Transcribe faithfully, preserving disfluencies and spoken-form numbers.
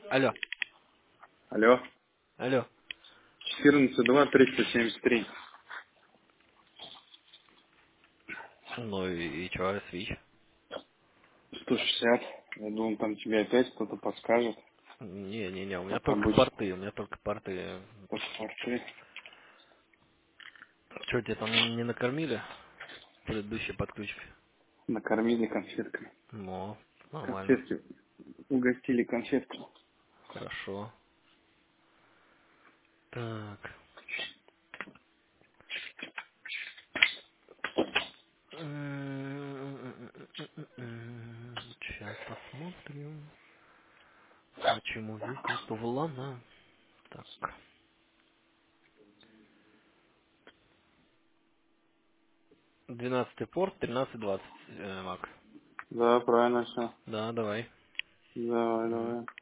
Алло, Алло. алло. четырнадцать два триста семьдесят три. Ну и, и чё, свич? сто шестьдесят. Я думал, там тебе опять кто-то подскажет. Не-не-не, у меня Как только обычно. порты, у меня только порты. Паспорты. Что, тебя там не, не накормили? Предыдущие подключки. Накормили конфетками. Ну, нормально. Конфетки. Угостили конфетками. Хорошо. Так. Сейчас посмотрим. Почему здесь нету Влана? Так. Двенадцатый порт, тринадцать двадцать, э, Мак. Да, правильно все. Да, давай. Давай, М. давай.